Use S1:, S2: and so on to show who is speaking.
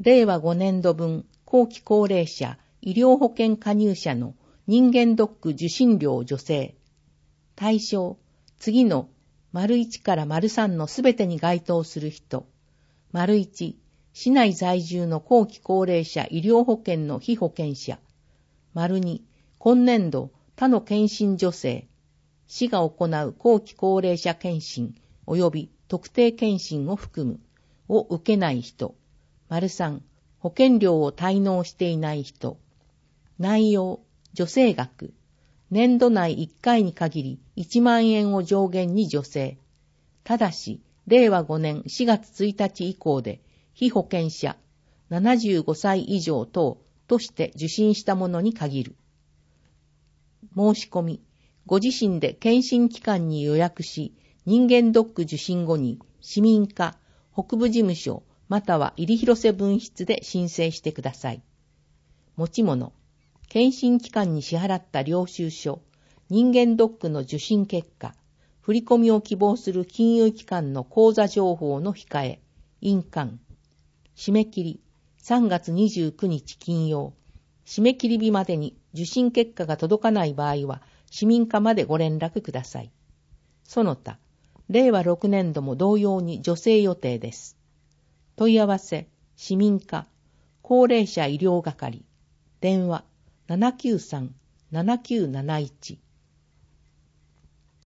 S1: 令和5年度分後期高齢者医療保険加入者の人間ドック受診料助成。対象、次の1から3のすべてに該当する人。1、市内在住の後期高齢者医療保険の被保険者。2、今年度他の検診助成。市が行う後期高齢者検診及び特定検診を含むを受けない人。3、保険料を滞納していない人。内容、助成額。年度内1回に限り1万円を上限に助成。ただし、令和5年4月1日以降で、被保険者、75歳以上等として受診したものに限る。申し込み、ご自身で検診機関に予約し、人間ドック受診後に市民課、北部事務所、または入広瀬分室で申請してください。持ち物、検診機関に支払った領収書、人間ドックの受診結果、振り込みを希望する金融機関の口座情報の控え、印鑑。締め切り、3月29日金曜。締め切り日までに受診結果が届かない場合は、市民課までご連絡ください。その他、令和6年度も同様に助成予定です。問い合わせ、市民課、高齢者医療係、電話、793-7971